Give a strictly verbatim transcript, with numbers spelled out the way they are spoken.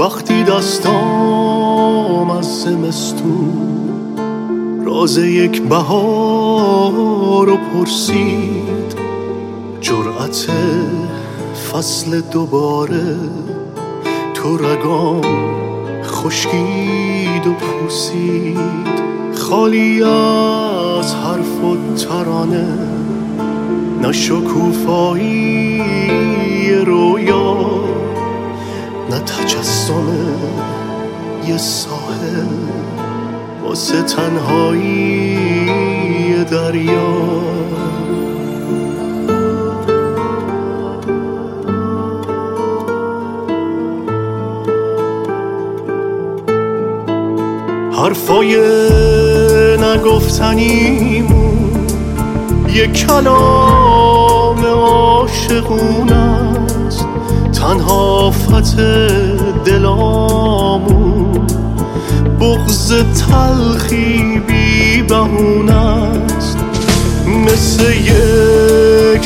وقتی دستام از زمستون راز یک بهار رو پرسید، جرأت فصل دوباره تو رگام خشکید و پوسید. خالی از حرف و ترانه، نه شکوفایی رویا، نه تجسم یه ساحل واسه تنهایی دریا. حرفای نگفتنیمون یه کلام عاشقونه است، تنها فتح دلامون بغض تلخی بی بهونه است. مثل یه